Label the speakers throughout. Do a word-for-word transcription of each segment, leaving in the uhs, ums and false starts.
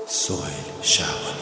Speaker 1: سهیل شعبانی.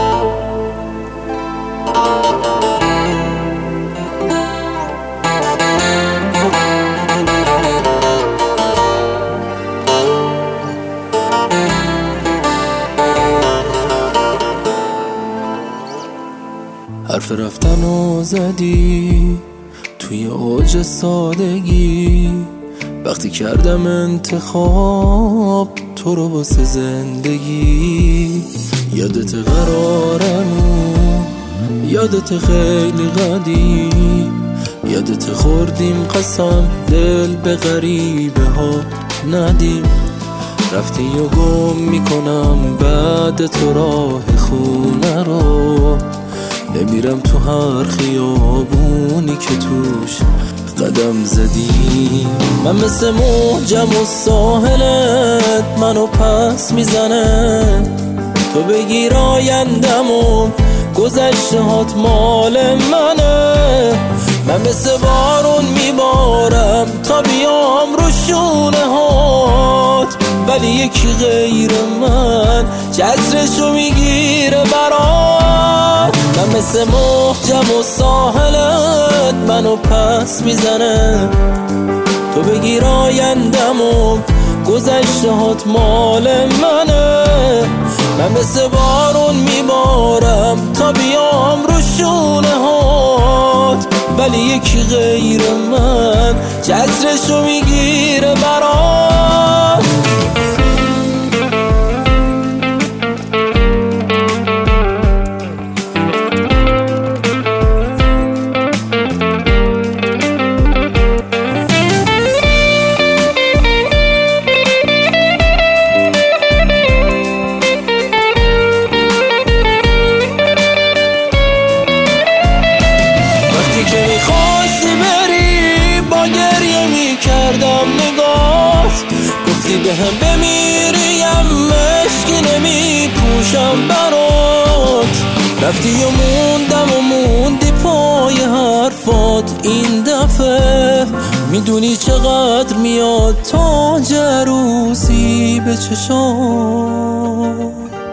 Speaker 2: حرف رفتنو زدی توی اوج سادگی، وقتی کردم انتخاب تو رو واسه زندگی. یادت قرارمون، یادت خیلی قدیم، یادت خوردیم قسم دل به غریبه ها ندیم. رفتی و گم میکنم بعد تو راه خونه رو، نمیرم تو هر خیابونی که توش قدم زدی. من مثل موجم و ساحلت منو پس میزنه، تو بگیر آیندم و گذشته هات مال منه. من مثل بارون میبارم تا بیام رو شونه هات، ولی یکی غیر من جزرشو میگیره برات. من مثل موجم و ساحلت منو پس میزنه، تو بگیر آیندم و گذشته هات مال منه. من مثل بارون میبارم تا بیام رو شونه هات، ولی یکی غیر من جزرشو میگیره برات. کردم نگاه گفتی به هم بمیریم مشکی نمی پوشم برات. رفتی و موندم و موندی پای حرفات این دفعه، میدونی چقدر میاد تاج عروسی به چشات.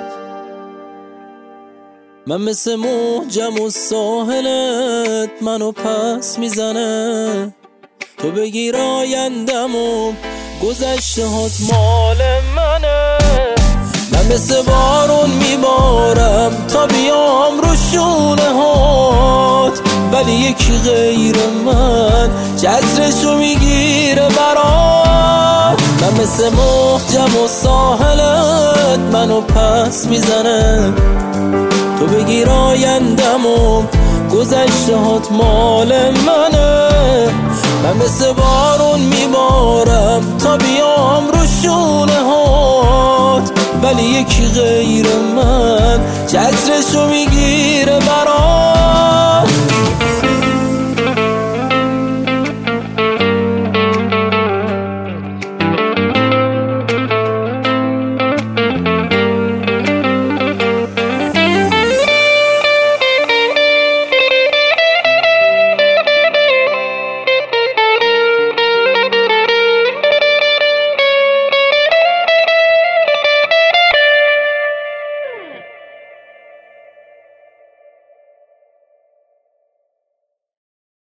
Speaker 2: من مثل موجم و ساحلت منو پس میزنه، تو بگیر آیندم و گذشته هات مال منه. من مثل بارون میبارم تا بیام رو شونه هات، ولی یکی غیر من جزرشو میگیره برات. من مثل موجم و ساحلت منو پس میزنه، تو بگیر آیندم و گذشته هات مال منه. من مثل بارون میبارم تا بیام رو شونه هات، ولی یکی غیر من جزرشو میگیره برات.